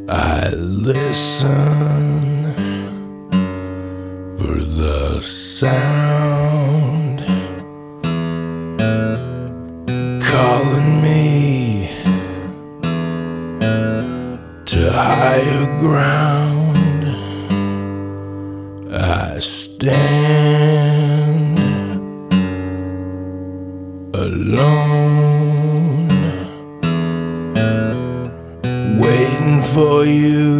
I listen for the sound calling me to higher ground. I stand alone, waiting for you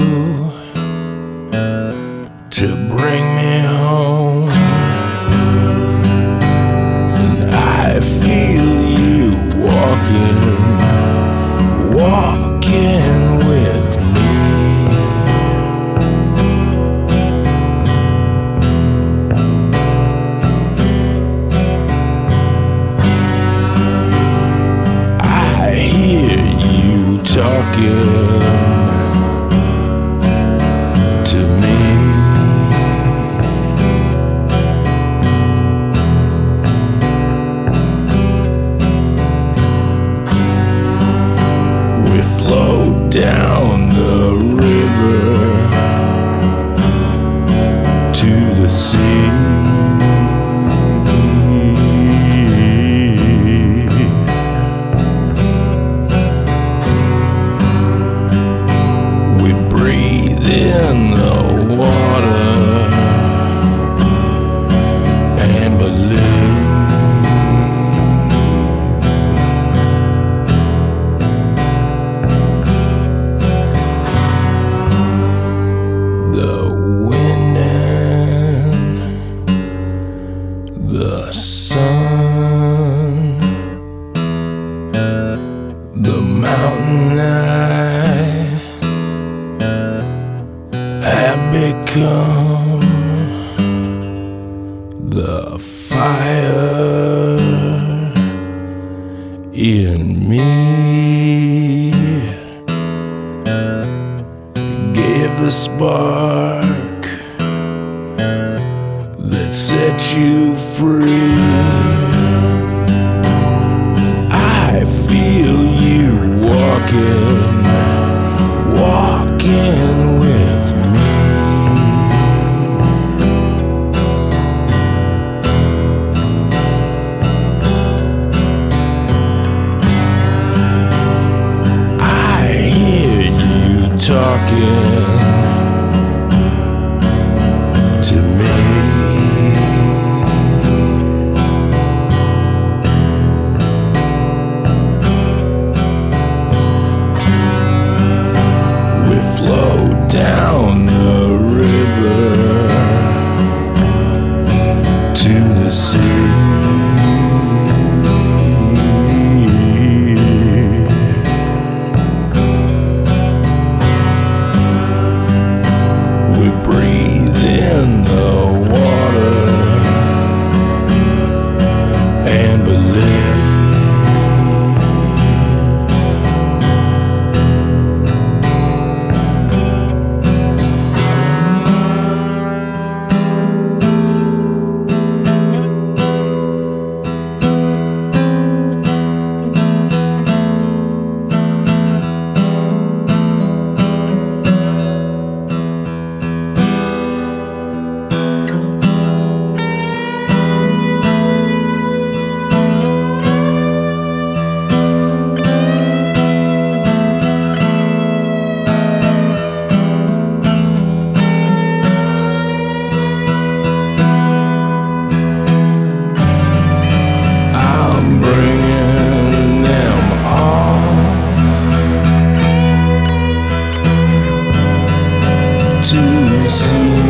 to bring me home. And I feel you walking with me. I hear you talking to me. We flow down the river to the sea. We breathe in the water and believe. The wind and the sun, the mountain I have become, the fire in me gave the spark that set you free. I feel you walking with me. I hear you talking to me. We flow down the river to the sea. We breathe in the water and believe. To see